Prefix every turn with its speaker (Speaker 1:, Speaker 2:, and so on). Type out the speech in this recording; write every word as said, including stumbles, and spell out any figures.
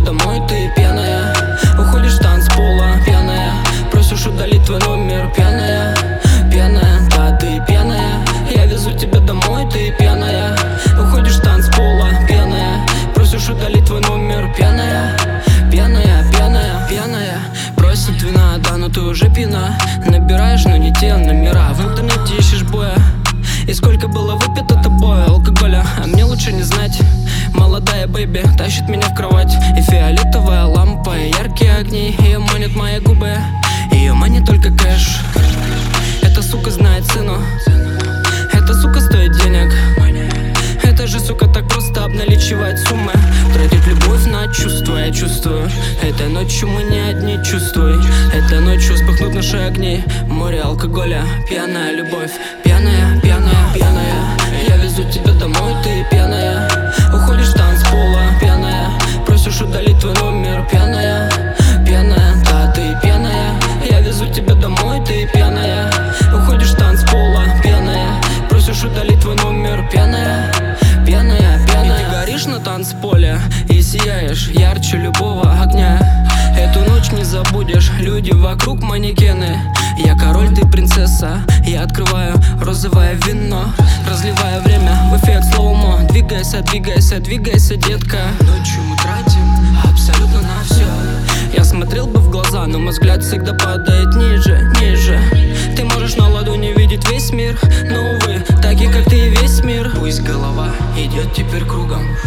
Speaker 1: домой, ты пьяная. Уходишь с танцпола, пьяная. Просишь удалить твой номер, пьяная. Пьяная, да, ты пьяная. Я везу тебя домой, ты пьяная. Уходишь с танцпола, пьяная. Просишь удалить твой номер, пьяная. Пьяная, пьяная, пьяная. Просит вина, да, но ты уже пьяна. Набираешь, но не те номера. В интернете ищешь боя. И сколько было выпито тобой алкоголя, а мне лучше не знать. Молодая бэйби тащит меня в кровать. И фиолетовая лампа, и яркие огни. Ее манят мои губы, ее манит только кэш. Эта сука знает цену. Эта сука стоит денег. Это же, сука, так просто обналичивать суммы. Тратить любовь на чувства, я чувствую. Этой ночью мы не одни, чувствуй. Этой ночью вспыхнут наши огни. Море алкоголя, пьяная любовь. Пьяная, пьяная, пьяная. Я везу тебя домой, ты пьяная. Уходишь с танцпола, пьяная. Просишь удалить твой номер, пьяная. Пьяная, да, ты пьяная. Я везу тебя домой, ты пьяная. Уходишь с танцпола, пьяная. Просишь удалить твой номер, пьяная. Пьяная, пьяная. И ты горишь на танцполе и сияешь ярче любого огня. Эту ночь не забудешь, люди вокруг манекены. Я король, ты принцесса. Я открываю розовое вино, разливая время в эффект слоумо. Двигайся, двигайся, двигайся, детка. Ночью мы тратим абсолютно на все. Я смотрел бы в глаза, но мой взгляд всегда падает ниже, ниже. Ты можешь на ладони видеть весь мир, но, увы, такие как ты и весь мир. Пусть голова идет теперь кругом.